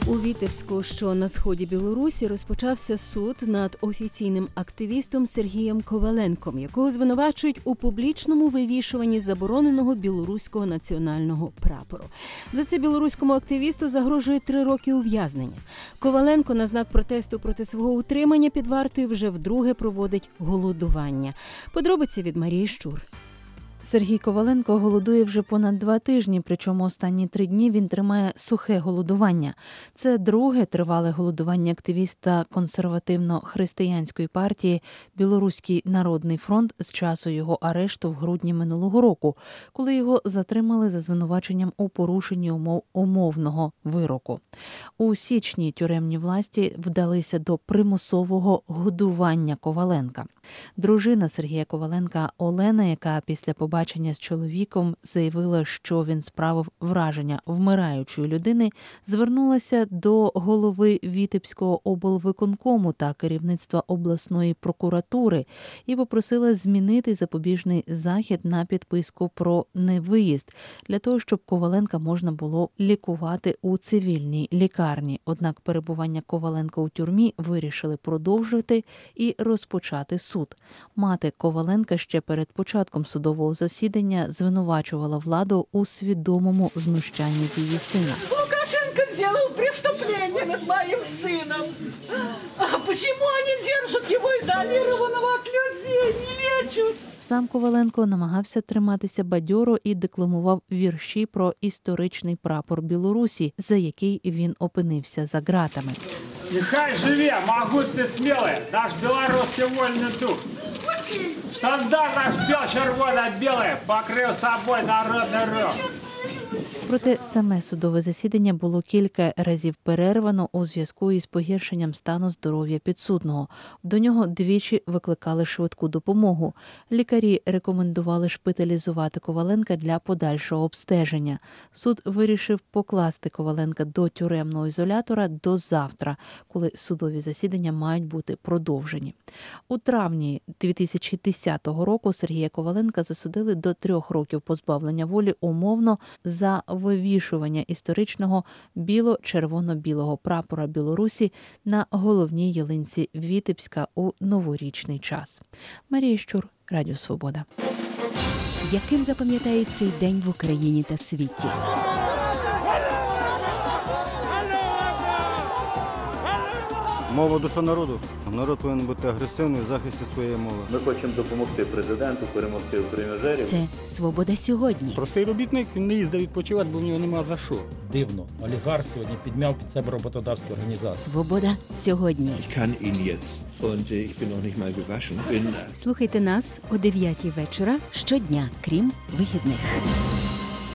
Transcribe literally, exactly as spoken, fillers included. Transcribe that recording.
У Вітебську, що на сході Білорусі, розпочався суд над офіційним активістом Сергієм Коваленком, якого звинувачують у публічному вивішуванні забороненого білоруського національного прапору. За це білоруському активісту загрожує три роки ув'язнення. Коваленко на знак протесту проти свого утримання під вартою вже вдруге проводить голодування. Подробиці від Марії Щур. Сергій Коваленко голодує вже понад два тижні, причому останні три дні він тримає сухе голодування. Це друге тривале голодування активіста консервативно-християнської партії «Білоруський народний фронт» з часу його арешту в грудні минулого року, коли його затримали за звинуваченням у порушенні умов умовного вироку. У січні тюремні власті вдалися до примусового годування Коваленка. Дружина Сергія Коваленка Олена, яка після побачення з чоловіком заявила, що він справив враження вмираючої людини, звернулася до голови Вітебського облвиконкому та керівництва обласної прокуратури і попросила змінити запобіжний захід на підписку про невиїзд, для того, щоб Коваленка можна було лікувати у цивільній лікарні. Однак перебування Коваленка у тюрмі вирішили продовжити і розпочати суд. Мати Коваленка ще перед початком судового засідання звинувачувала владу у свідомому знущанні з її сина. Лукашенко зробив преступлення над моїм сином. А чому вони держать його ізолірованого від людей, не лечать? Сам Коваленко намагався триматися бадьоро і декламував вірші про історичний прапор Білорусі, за який він опинився за ґратами. Нехай живе, могутний, смілий, наш білоруський вольний дух. Штандар наш біл-червоно-білий покрив собою народний рух. Проте саме судове засідання було кілька разів перервано у зв'язку із погіршенням стану здоров'я підсудного. До нього двічі викликали швидку допомогу. Лікарі рекомендували шпиталізувати Коваленка для подальшого обстеження. Суд вирішив покласти Коваленка до тюремного ізолятора до завтра, коли судові засідання мають бути продовжені. У травні дві тисячі десятого року Сергія Коваленка засудили до трьох років позбавлення волі умовно за вивішування історичного біло-червоно-білого прапора Білорусі на головній ялинці Вітебська у новорічний час. Марія Щур, Радіо Свобода. Яким запам'ятають цей день в Україні та світі? Мова – душа народу. Народ повинен бути агресивний в захисті своєї мови. Ми хочемо допомогти президенту перемогти україножерів. Це «Свобода сьогодні». Простий робітник, він не їздив відпочивати, бо в нього нема за що. Дивно, олігарх сьогодні підмяв під себе роботодавську організацію. «Свобода сьогодні». Ich kann ihn jetzt und ich bin noch nicht mal gewaschen. Bin... Слухайте нас о дев'ятій вечора щодня, крім вихідних.